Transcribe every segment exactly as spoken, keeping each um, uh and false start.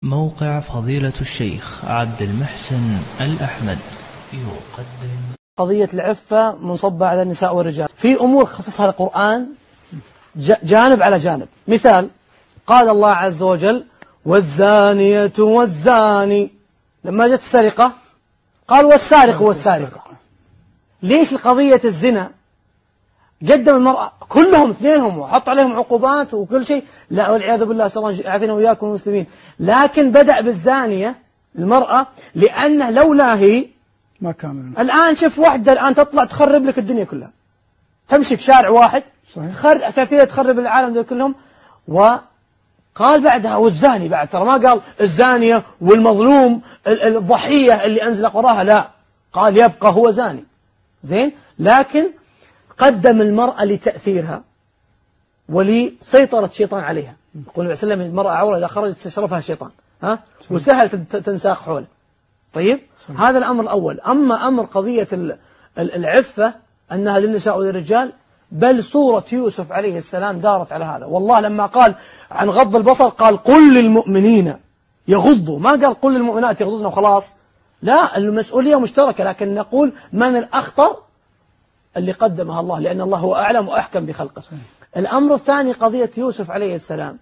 موقع فضيلة الشيخ عبد المحسن الأحمد يقدم قضية العفة منصبة على النساء والرجال في أمور خصصها القرآن جانب على جانب. مثال قال الله عز وجل والزانية والزاني، لما جت السرقة قال والسارق والسارقة. ليش القضية الزنا قدم المرأة كلهم اثنينهم وحط عليهم عقوبات وكل شيء؟ لا والعياذ بالله، صلى الله يعافينا وإياكم المسلمين. لكن بدأ بالزانية المرأة لأنه لولا هي ما كان. الآن شوف واحدة الآن تطلع تخرب لك الدنيا كلها، تمشي في شارع واحد خر... كثيرة تخرب العالم دول كلهم. وقال بعدها والزاني، بعد ترى ما قال الزانية والمظلوم الضحية اللي أنزل وراها، لا قال يبقى هو زاني. زين، لكن قدم المرأة لتأثيرها ولسيطرة شيطان عليها. يقول النبي صلى الله عليه وسلم المرأة عورة إذا خرجت استشرفها الشيطان، ها وسهل تنساق حوله. طيب صحيح. هذا الأمر الأول. أما أمر قضية العفة أنها للنساء وللرجال، بل صورة يوسف عليه السلام دارت على هذا. والله لما قال عن غض البصر قال قل للمؤمنين يغضوا، ما قال قل للمؤمنات يغضضن وخلاص، لا، المسؤولية مشتركة، لكن نقول من الأخطر اللي قدمها الله، لأن الله هو أعلم وأحكم بخلقه. الأمر الثاني قضية يوسف عليه السلام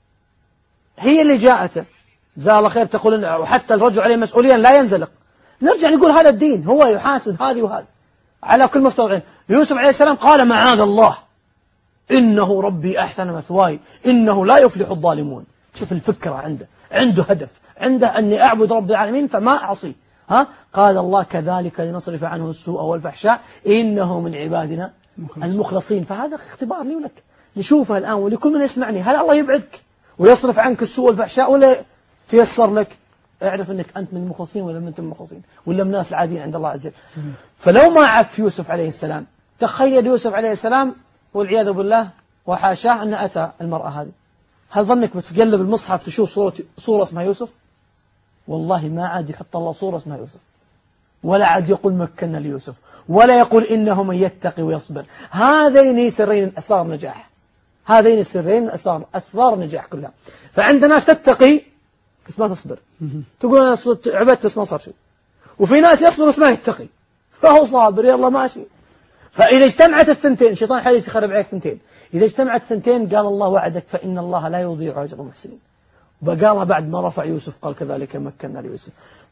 هي اللي جاءته، جزاه الله خير، تقول وحتى الرجل عليه مسؤوليا لا ينزلق. نرجع نقول هذا الدين هو يحاسب هذه وهذه على كل مفترض. يوسف عليه السلام قال معاذ الله إنه ربي أحسن مثواي إنه لا يفلح الظالمون. شوف الفكرة عنده، عنده هدف، عنده أني أعبد رب العالمين فما أعصي. ها قال الله كذلك لنصرف عنه السوء والفحشاء إنه من عبادنا المخلصين. فهذا اختبار لي ولك نشوفه الآن ولكل من يسمعني. هل الله يبعدك ويصرف عنك السوء والفحشاء ولا تيسر لك؟ اعرف أنك أنت من المخلصين ولا من أنت من المخلصين ولا من الناس العاديين عند الله عز وجل. فلو ما عف يوسف عليه السلام، تخيل يوسف عليه السلام والعياذ بالله وحاشاه أن أتى المرأة هذه، هل ظنك بتقلب المصحف تشوف صورة صورة اسمها يوسف؟ والله ما عاد يحط الله صورة اسمها يوسف، ولا عاد يقول مكنا ليوسف، ولا يقول إنه من يتقي ويصبر. هذين سرين أسرار النجاح، هذين السرين أسرار أسرار النجاح كلها. فعندنا ناس تتقي بس ما تصبر، تقول أنا عبدت بس ما صار شيء، وفي ناس يصبر بس ما يتقي فهو صابر يلا ماشي. فإذا اجتمعت الثنتين، الشيطان حديث يخرب عليك ثنتين، إذا اجتمعت الثنتين قال الله وعدك فإن الله لا يضيع أجر المحسنين. وقالها بعد ما رفع يوسف قال كذلك مكنا ليوسف.